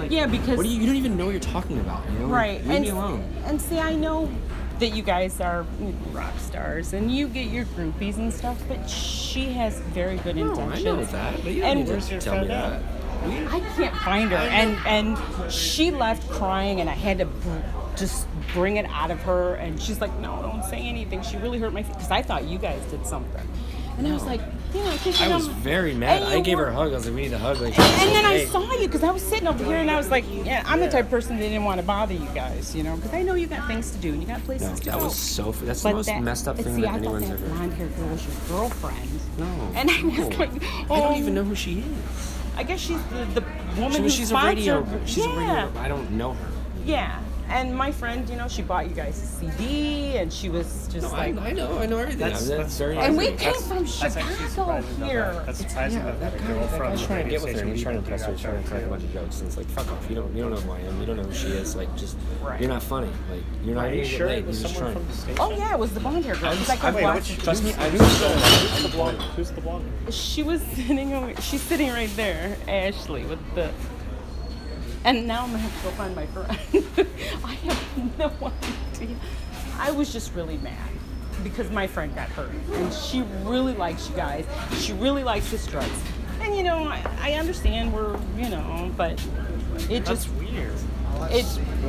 Like, Yeah, because... you don't even know what you're talking about, you know? Right. Leave me alone. And see, I know that you guys are rock stars and you get your groupies and stuff, but she has very good intentions. I know that, but you don't need to tell me that. I can't find her, and she left crying, and I had to just bring it out of her, and she's like, no, don't say anything. She really hurt my feelings, because I thought you guys did something. And I was like, I was very mad. I gave her a hug. I was like, we need a hug. Like, and then I saw you, because I was sitting over here, and I was like, yeah, I'm the type of person that didn't want to bother you guys, you know, because I know you got things to do, and you got places to go. That was that's the most messed up thing that anyone's ever... I thought that blonde-haired girl was your girlfriend. No. And I was like, I don't even know who she is. I guess she's the woman who She's sponsored. a radio. She's a radio. I don't know her. Yeah. And my friend, she bought you guys a CD, and she was just I know everything. That's very. And we came from Chicago here. That's surprising that girl from. I'm trying to get with her. He's trying to impress her. He's trying to crack a bunch of jokes, and it's like, fuck off. You don't know who I am. You don't know who she is. Like, just you're not funny. Like, you're not. Are you sure it was someone from the station? Oh yeah, it was the blonde hair girl. Trust me, I knew Who's the blonde? She was sitting over. She's sitting right there, Ashley, with the. And now I'm going to have to go find my friend. I have no idea. I was just really mad because my friend got hurt. And she really likes you guys. She really likes the Struts. And, I understand but it just... That's weird. It's